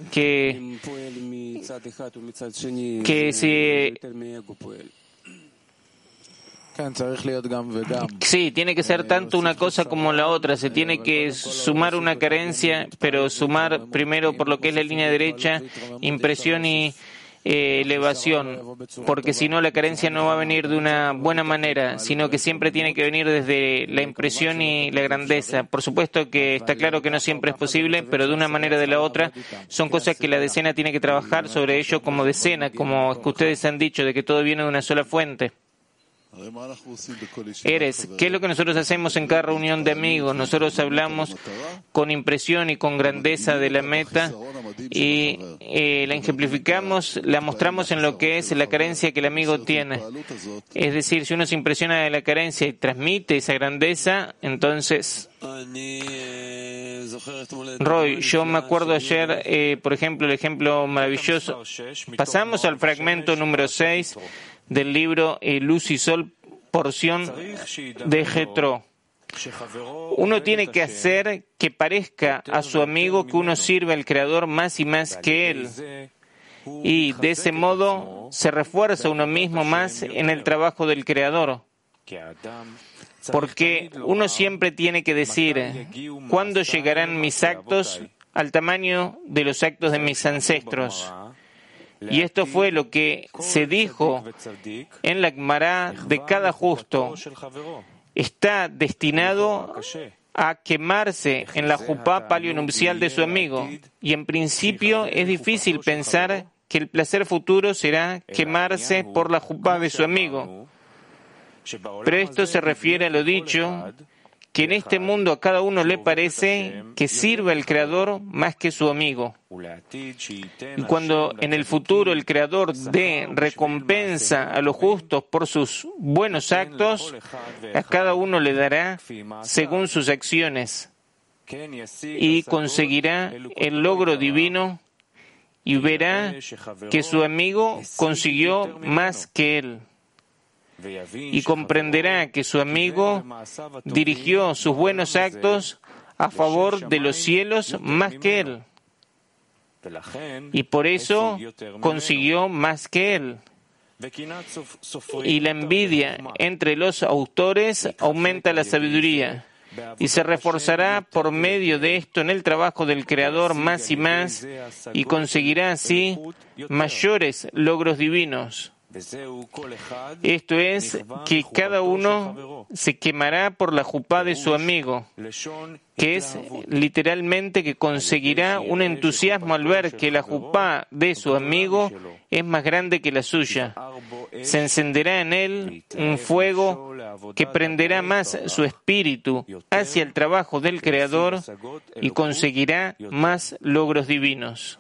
sí, tiene que ser tanto una cosa como la otra. Se tiene que sumar una carencia, pero sumar primero por lo que es la línea derecha, impresión y elevación, porque si no la carencia no va a venir de una buena manera, sino que siempre tiene que venir desde la impresión y la grandeza. Por supuesto que está claro que no siempre es posible, pero de una manera o de la otra son cosas que la decena tiene que trabajar sobre ello como decena, como que ustedes han dicho, de que todo viene de una sola fuente. ¿Qué es lo que nosotros hacemos en cada reunión de amigos? Nosotros hablamos con impresión y con grandeza de la meta, y la ejemplificamos, la mostramos en lo que es la carencia que el amigo tiene. Es decir, si uno se impresiona de la carencia y transmite esa grandeza, entonces... Roy, yo me acuerdo ayer, por ejemplo, el ejemplo maravilloso. Pasamos al fragmento número 6 del libro Luz y Sol, porción de Jetro. Uno tiene que hacer que parezca a su amigo que uno sirve al Creador más y más que él. Y de ese modo se refuerza uno mismo más en el trabajo del Creador. Porque uno siempre tiene que decir, ¿cuándo llegarán mis actos al tamaño de los actos de mis ancestros? Y esto fue lo que se dijo en la Gemara de cada justo. Está destinado a quemarse en la jupá palionupcial de su amigo. Y en principio es difícil pensar que el placer futuro será quemarse por la jupá de su amigo. Pero esto se refiere a lo dicho, que en este mundo a cada uno le parece que sirve al Creador más que su amigo. Y cuando en el futuro el Creador dé recompensa a los justos por sus buenos actos, a cada uno le dará según sus acciones y conseguirá el logro divino y verá que su amigo consiguió más que él. Y comprenderá que su amigo dirigió sus buenos actos a favor de los cielos más que él. Y por eso consiguió más que él. Y la envidia entre los autores aumenta la sabiduría. Y se reforzará por medio de esto en el trabajo del Creador más y más, y conseguirá así mayores logros divinos. Esto es que cada uno se quemará por la jupá de su amigo, que es literalmente que conseguirá un entusiasmo al ver que la jupá de su amigo es más grande que la suya. Se encenderá en él un fuego que prenderá más su espíritu hacia el trabajo del Creador y conseguirá más logros divinos.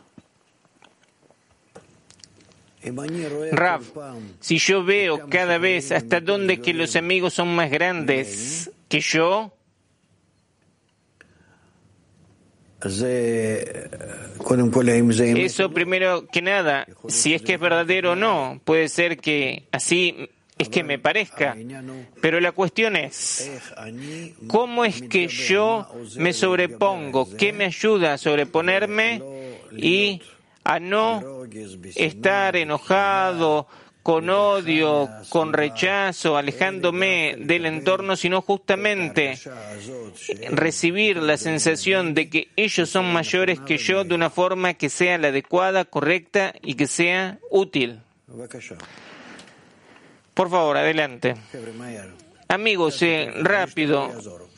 Rav, si yo veo cada vez hasta dónde que los amigos son más grandes que yo, eso primero que nada, si es que es verdadero o no, puede ser que así es que me parezca, pero la cuestión es, ¿cómo es que yo me sobrepongo? ¿Qué me ayuda a sobreponerme y a no estar enojado, con odio, con rechazo, alejándome del entorno, sino justamente recibir la sensación de que ellos son mayores que yo de una forma que sea la adecuada, correcta y que sea útil? Por favor, adelante. Amigos, rápido.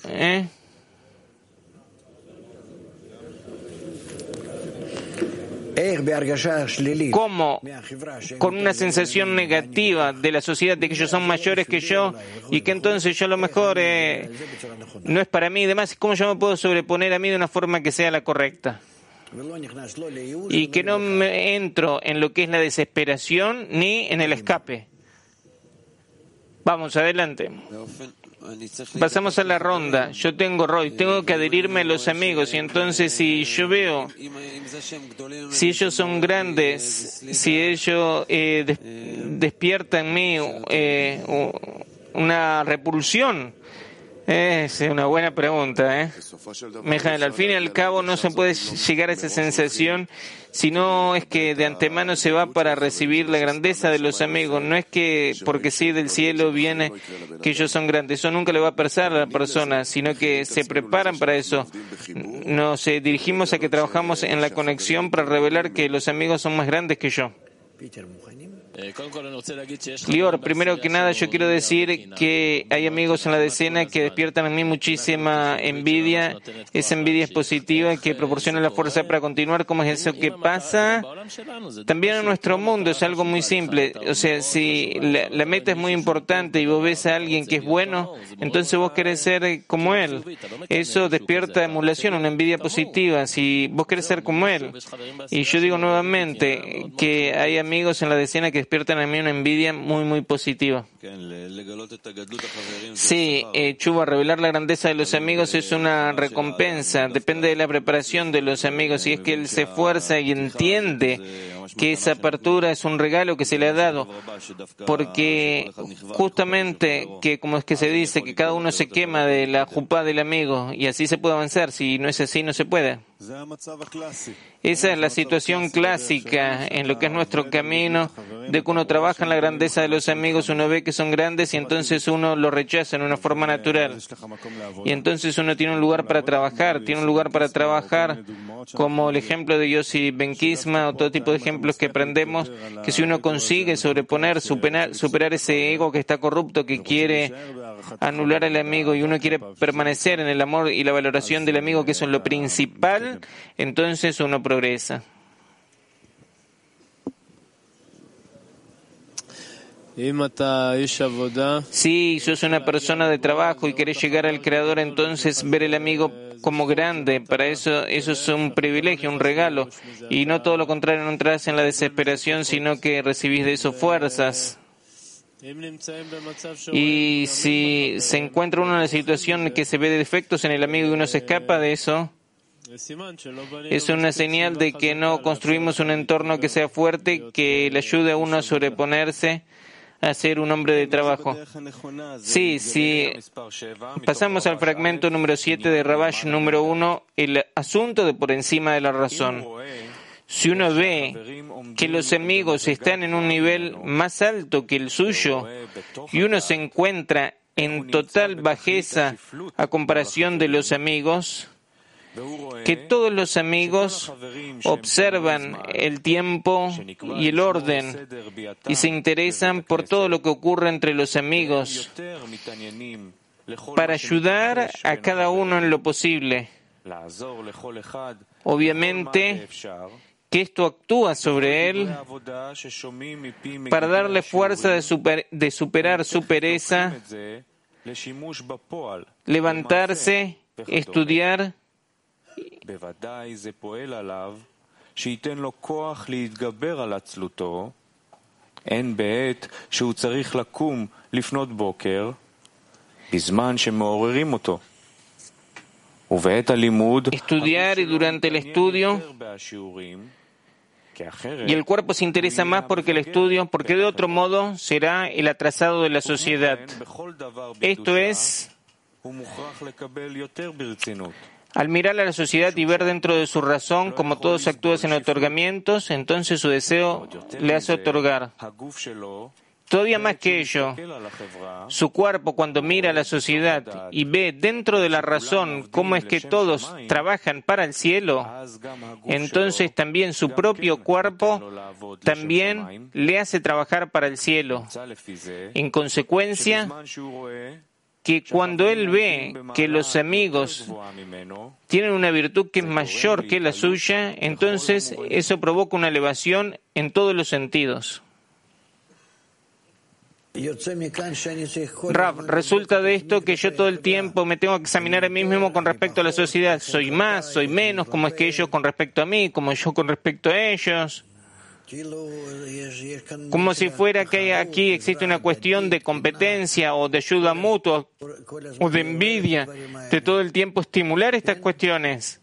¿Cómo, con una sensación negativa de la sociedad de que ellos son mayores que yo y que entonces yo a lo mejor no es para mí y demás, cómo yo me puedo sobreponer a mí de una forma que sea la correcta? Y que no me entro en lo que es la desesperación ni en el escape. Vamos, adelante. Pasamos a la ronda. Yo tengo Roy, tengo que adherirme a los amigos, y entonces si yo veo, si ellos son grandes, si ellos despiertan en mí una repulsión, es una buena pregunta, Mijael, al fin y al cabo no se puede llegar a esa sensación, sino es que de antemano se va para recibir la grandeza de los amigos. No es que porque sí del cielo viene que ellos son grandes. Eso nunca le va a pasar a la persona, sino que se preparan para eso. Nos dirigimos a que trabajamos en la conexión para revelar que los amigos son más grandes que yo. Lior, primero que nada yo quiero decir que hay amigos en la decena que despiertan en mí muchísima envidia. Esa envidia es positiva y que proporciona la fuerza para continuar. ¿Cómo es eso que pasa? También en nuestro mundo es algo muy simple. O sea, si la meta es muy importante y vos ves a alguien que es bueno, entonces vos querés ser como él. Eso despierta emulación, una envidia positiva. Si vos querés ser como él. Y yo digo nuevamente que hay amigos en la decena que despiertan en mí una envidia muy, muy positiva. Sí, Chuba, revelar la grandeza de los amigos es una recompensa. Depende de la preparación de los amigos. Si es que él se esfuerza y entiende que esa apertura es un regalo que se le ha dado, porque justamente que como es que se dice que cada uno se quema de la jupá del amigo y así se puede avanzar. Si no es así, no se puede. Esa es la situación clásica en lo que es nuestro camino, de que uno trabaja en la grandeza de los amigos, uno ve que son grandes y entonces uno lo rechaza en una forma natural. Y entonces uno tiene un lugar para trabajar, como el ejemplo de Yossi Ben Kisma o todo tipo de ejemplos que aprendemos, que si uno consigue superar ese ego que está corrupto, que quiere anular al amigo y uno quiere permanecer en el amor y la valoración del amigo, que eso es lo principal, entonces uno progresa. Si sos una persona de trabajo y querés llegar al Creador, entonces ver el amigo como grande, para eso es un privilegio, un regalo, y no todo lo contrario, no entras en la desesperación, sino que recibís de eso fuerzas. Y si se encuentra uno en la situación que se ve defectos en el amigo y uno se escapa de eso, es una señal de que no construimos un entorno que sea fuerte, que le ayude a uno a sobreponerse, a ser un hombre de trabajo. Sí, pasamos al fragmento número 7 de Rabash número 1, el asunto de por encima de la razón. Si uno ve que los amigos están en un nivel más alto que el suyo y uno se encuentra en total bajeza a comparación de los amigos, que todos los amigos observan el tiempo y el orden y se interesan por todo lo que ocurre entre los amigos para ayudar a cada uno en lo posible. Obviamente que esto actúa sobre él para darle fuerza de superar su pereza, levantarse, estudiar שייתן לו כוח להתגבר על עצלותו, הן בעת שהוא צריך לקום לפנות בוקר, בזמן שמעוררים אותו. ובעת הלימוד, estudiar y durante el estudio, y el cuerpo se interesa más porque el estudio, porque de otro modo será el atrasado de la sociedad. Esto es, al mirar a la sociedad y ver dentro de su razón como todos actúan en otorgamientos, entonces su deseo le hace otorgar. Todavía más que ello, su cuerpo cuando mira a la sociedad y ve dentro de la razón cómo es que todos trabajan para el cielo, entonces también su propio cuerpo también le hace trabajar para el cielo. En consecuencia, que cuando él ve que los amigos tienen una virtud que es mayor que la suya, entonces eso provoca una elevación en todos los sentidos. Rav, resulta de esto que yo todo el tiempo me tengo que examinar a mí mismo con respecto a la sociedad. ¿Soy más? ¿Soy menos? ¿Cómo es que ellos con respecto a mí? ¿Cómo yo con respecto a ellos? Como si fuera que aquí existe una cuestión de competencia o de ayuda mutua o de envidia, de todo el tiempo estimular estas cuestiones.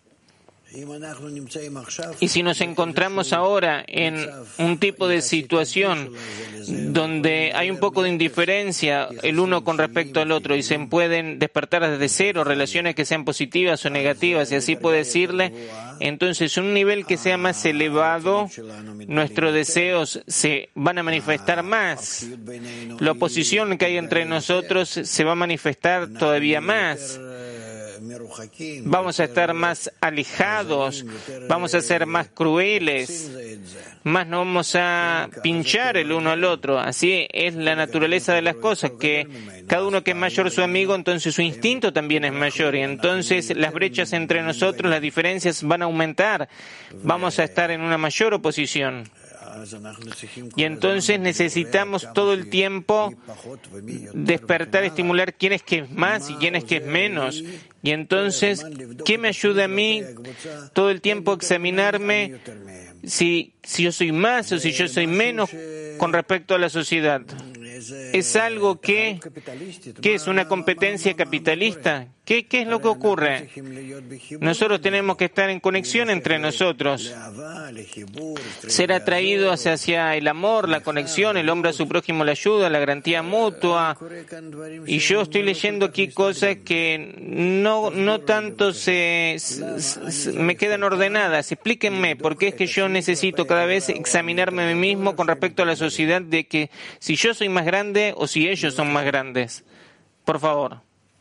Y si nos encontramos ahora en un tipo de situación donde hay un poco de indiferencia el uno con respecto al otro y se pueden despertar desde cero relaciones que sean positivas o negativas, y así puede decirle, entonces un nivel que sea más elevado, nuestros deseos se van a manifestar más. La oposición que hay entre nosotros se va a manifestar todavía más. Vamos a estar más alejados, vamos a ser más crueles, más no vamos a pinchar el uno al otro. Así es la naturaleza de las cosas, que cada uno que es mayor su amigo, entonces su instinto también es mayor, y entonces las brechas entre nosotros, las diferencias van a aumentar, vamos a estar en una mayor oposición. Y entonces necesitamos todo el tiempo despertar, estimular quién es que es más y quién es que es menos. Y entonces, ¿qué me ayuda a mí todo el tiempo a examinarme si yo soy más o si yo soy menos con respecto a la sociedad. Es algo que es una competencia capitalista. ¿Qué es lo que ocurre? Nosotros tenemos que estar en conexión entre nosotros, ser atraídos hacia el amor, la conexión, el hombre a su prójimo, la ayuda, la garantía mutua. Y yo estoy leyendo aquí cosas que no tanto me quedan ordenadas. Explíquenme por qué es que yo necesito cada vez examinarme a mí mismo con respecto a la sociedad, de que si yo soy más grande o si ellos son más grandes. Por favor.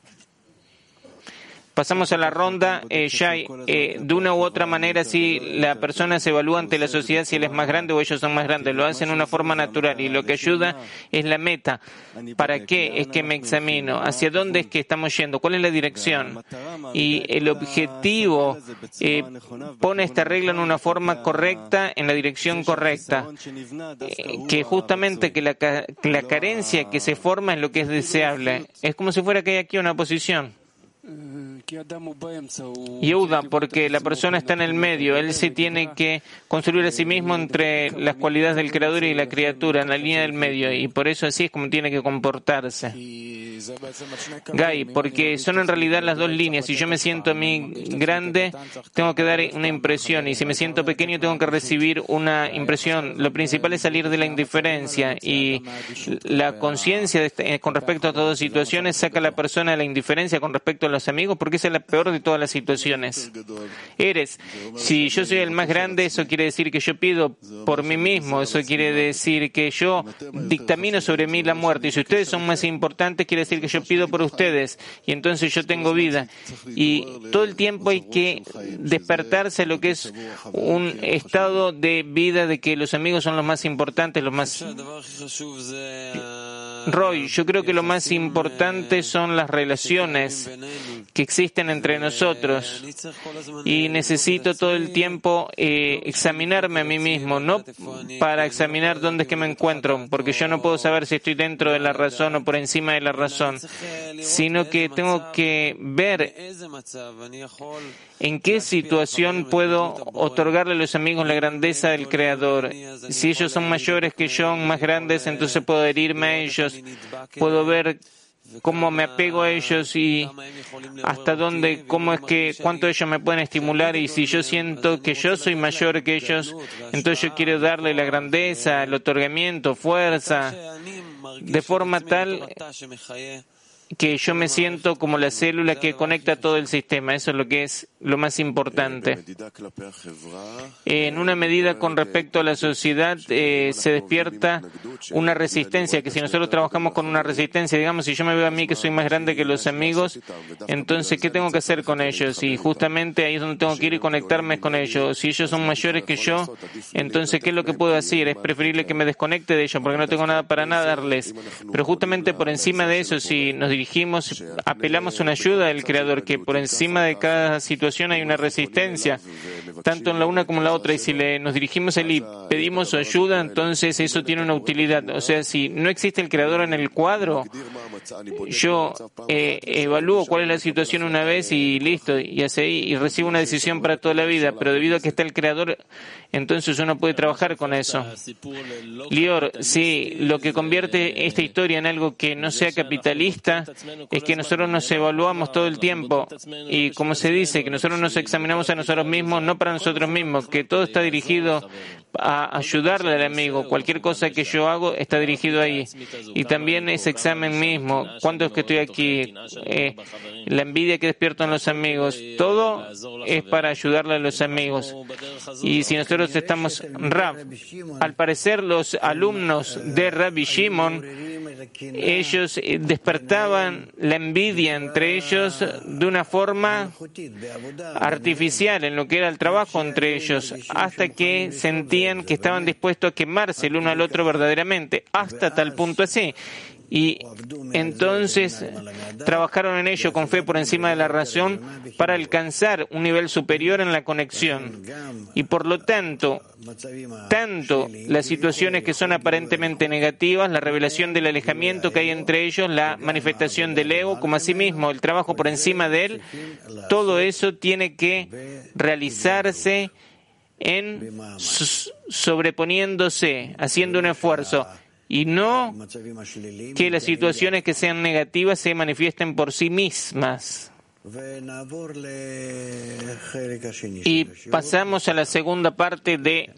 Pasamos a la ronda. Shai, de una u otra manera, si la persona se evalúa ante la sociedad, si él es más grande o ellos son más grandes, lo hacen de una forma natural, y lo que ayuda es la meta. ¿Para qué es que me examino? ¿Hacia dónde es que estamos yendo? ¿Cuál es la dirección? Y el objetivo pone esta regla en una forma correcta, en la dirección correcta, que justamente que la carencia que se forma es lo que es deseable. Es como si fuera que hay aquí una posición. Yehuda, porque la persona está en el medio, él se tiene que construir a sí mismo entre las cualidades del creador y la criatura, en la línea del medio, y por eso así es como tiene que comportarse. Gai, porque son en realidad las dos líneas. Si yo me siento a mí grande, tengo que dar una impresión, y si me siento pequeño, tengo que recibir una impresión. Lo principal es salir de la indiferencia, y la conciencia con respecto a todas situaciones saca a la persona de la indiferencia con respecto a los amigos, porque esa es la peor de todas las situaciones. Si yo soy el más grande, eso quiere decir que yo pido por mí mismo, eso quiere decir que yo dictamino sobre mí la muerte, y si ustedes son más importantes, quiere decir que yo pido por ustedes, y entonces yo tengo vida. Y todo el tiempo hay que despertarse a lo que es un estado de vida de que los amigos son los más importantes, los más... Roy, yo creo que lo más importante son las relaciones que existen entre nosotros, y necesito todo el tiempo examinarme a mí mismo, no para examinar dónde es que me encuentro, porque yo no puedo saber si estoy dentro de la razón o por encima de la razón, sino que tengo que ver en qué situación puedo otorgarle a los amigos la grandeza del Creador. Si ellos son mayores que yo, más grandes, entonces puedo adherirme a ellos, puedo ver cómo me apego a ellos y hasta dónde, cuánto ellos me pueden estimular, y si yo siento que yo soy mayor que ellos, entonces yo quiero darle la grandeza, el otorgamiento, fuerza, de forma tal que yo me siento como la célula que conecta todo el sistema. Eso es lo que es lo más importante. En una medida con respecto a la sociedad, se despierta una resistencia, que si nosotros trabajamos con una resistencia, digamos, si yo me veo a mí que soy más grande que los amigos, entonces, ¿qué tengo que hacer con ellos? Y justamente ahí es donde tengo que ir y conectarme con ellos. Si ellos son mayores que yo, entonces, ¿qué es lo que puedo hacer? Es preferible que me desconecte de ellos, porque no tengo nada para nada darles. Pero justamente por encima de eso, si nos dirigimos, apelamos a una ayuda del Creador, que por encima de cada situación hay una resistencia, tanto en la una como en la otra, y si nos dirigimos a él y pedimos su ayuda, entonces eso tiene una utilidad. O sea, si no existe el Creador en el cuadro, yo evalúo cuál es la situación una vez y listo, y así, y recibo una decisión para toda la vida, pero debido a que está el Creador, entonces uno puede trabajar con eso. Lior, sí, lo que convierte esta historia en algo que no sea capitalista es que nosotros nos evaluamos todo el tiempo, y como se dice, que nosotros nos examinamos a nosotros mismos, no para nosotros mismos, que todo está dirigido a ayudarle al amigo. Cualquier cosa que yo hago está dirigido ahí. Y también ese examen mismo, ¿cuánto es que estoy aquí? La envidia que despierto en los amigos, todo es para ayudarle a los amigos. Y si nosotros estamos al parecer los alumnos de Rabbi Shimon, ellos despertaban la envidia entre ellos de una forma artificial en lo que era el trabajo entre ellos, hasta que sentían que estaban dispuestos a quemarse el uno al otro verdaderamente, hasta tal punto así. Y entonces trabajaron en ello con fe por encima de la razón para alcanzar un nivel superior en la conexión. Y por lo tanto las situaciones que son aparentemente negativas, la revelación del alejamiento que hay entre ellos, la manifestación del ego, como asimismo el trabajo por encima de él, todo eso tiene que realizarse en sobreponiéndose, haciendo un esfuerzo, y no que las situaciones que sean negativas se manifiesten por sí mismas. Y pasamos a la segunda parte de